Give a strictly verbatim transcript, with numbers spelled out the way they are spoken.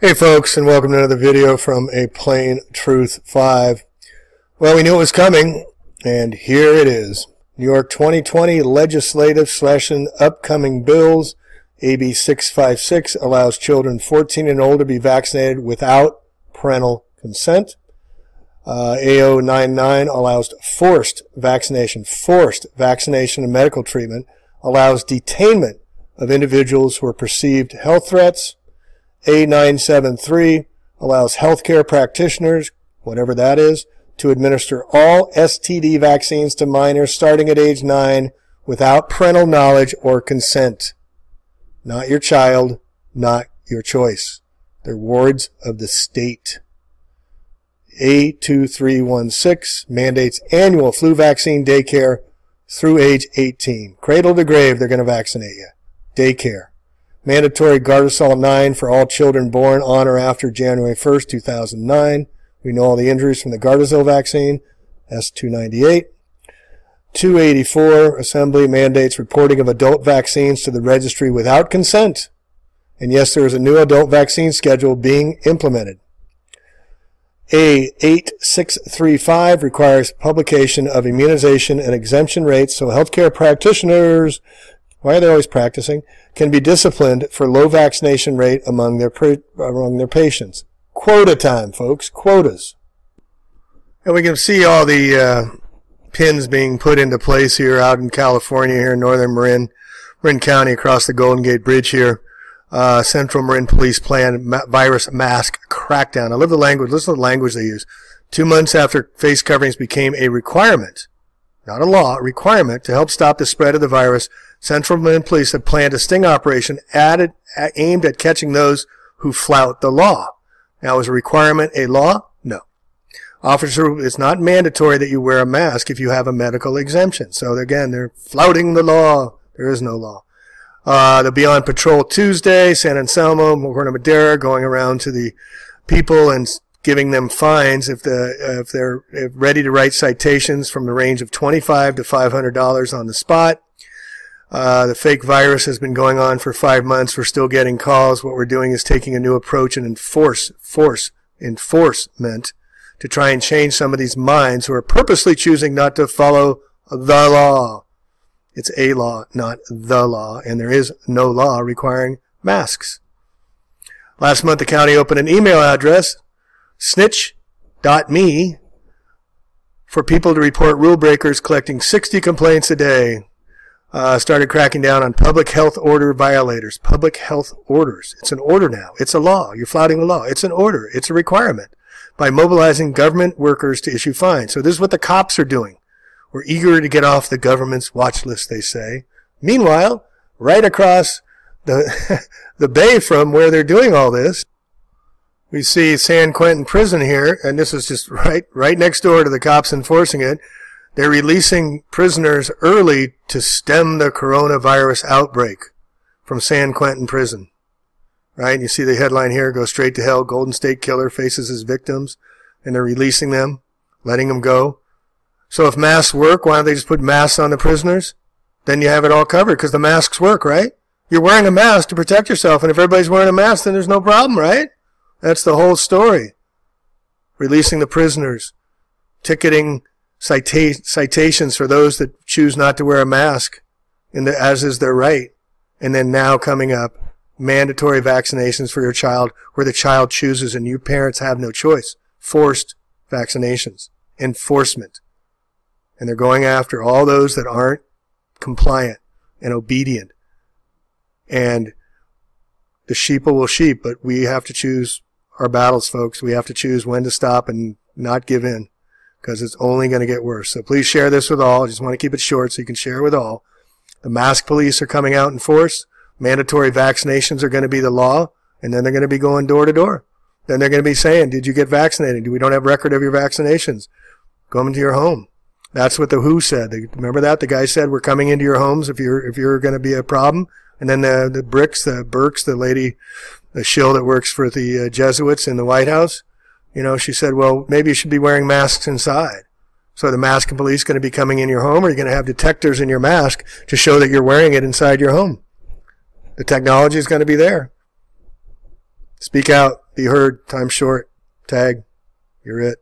Hey folks, and welcome to another video from A Plain Truth five. Well, we knew it was coming, and here it is. New York twenty twenty legislative session upcoming bills. A B six fifty-six allows children fourteen and older to be vaccinated without parental consent. Uh, A zero nine nine allows forced vaccination, forced vaccination and medical treatment, allows detainment of individuals who are perceived health threats. A nine seven three allows healthcare practitioners, whatever that is, to administer all S T D vaccines to minors starting at age nine without parental knowledge or consent. Not your child, not your choice. They're wards of the state. A two three one six mandates annual flu vaccine daycare through age eighteen. Cradle to grave, they're going to vaccinate you. Daycare. Mandatory Gardasil nine for all children born on or after January first, two thousand nine. We know all the injuries from the Gardasil vaccine. S two ninety-eight. two eighty-four, Assembly mandates reporting of adult vaccines to the registry without consent. And yes, there is a new adult vaccine schedule being implemented. A eight six three five requires publication of immunization and exemption rates so healthcare practitioners, why are they always practicing, can be disciplined for low vaccination rate among their among their patients. Quota time, folks. Quotas. And we can see all the uh, pins being put into place here out in California, here in northern Marin, Marin County, across the Golden Gate Bridge here. Uh, Central Marin Police plan ma- virus mask crackdown. I love the language. Listen to the language they use. Two months after face coverings became a requirement, not a law, a requirement to help stop the spread of the virus, Central Marin Police have planned a sting operation added, aimed at catching those who flout the law. Now, is a requirement a law? No. Officer, it's not mandatory that you wear a mask if you have a medical exemption. So again, they're flouting the law. There is no law. Uh, they'll be on patrol Tuesday, San Anselmo, Corona Madera, going around to the people and giving them fines if the uh, if they're if ready to write citations from the range of twenty-five to five hundred dollars on the spot. Uh, the fake virus has been going on for five months. We're still getting calls. What we're doing is taking a new approach and enforce, force, enforcement to try and change some of these minds who are purposely choosing not to follow the law. It's a law, not the law, and there is no law requiring masks. Last month, the county opened an email address, snitch dot me, for people to report rule breakers, collecting sixty complaints a day. Uh, started cracking down on public health order violators. Public health orders. It's an order now. It's a law. You're flouting the law. It's an order. It's a requirement. By mobilizing government workers to issue fines. So this is what the cops are doing. We're eager to get off the government's watch list, they say. Meanwhile, right across the the bay from where they're doing all this, we see San Quentin Prison here, and this is just right right next door to the cops enforcing it. They're releasing prisoners early to stem the coronavirus outbreak from San Quentin Prison. Right? You see the headline here, go straight to hell, Golden State Killer faces his victims, and they're releasing them, letting them go. So if masks work, why don't they just put masks on the prisoners? Then you have it all covered, because the masks work, right? You're wearing a mask to protect yourself, and if everybody's wearing a mask, then there's no problem, right? That's the whole story. Releasing the prisoners, ticketing Cita- citations for those that choose not to wear a mask, in the, as is their right. And then now coming up, mandatory vaccinations for your child where the child chooses and you parents have no choice. Forced vaccinations. Enforcement. And they're going after all those that aren't compliant and obedient. And the sheeple will sheep, but we have to choose our battles, folks. We have to choose when to stop and not give in, because it's only going to get worse. So please share this with all. I just want to keep it short so you can share it with all. The mask police are coming out in force. Mandatory vaccinations are going to be the law, and then they're going to be going door to door. Then they're going to be saying, did you get vaccinated? Do we don't have record of your vaccinations? Come into your home. That's what the W H O said. Remember that? The guy said, we're coming into your homes if you're if you're going to be a problem. And then the, the Bricks, the Burks, the lady, the shill that works for the uh, Jesuits in the White House, you know, she said, well, maybe you should be wearing masks inside. So the mask and police going to be coming in your home, or are you going to have detectors in your mask to show that you're wearing it inside your home? The technology is going to be there. Speak out. Be heard. Time's short. Tag. You're it.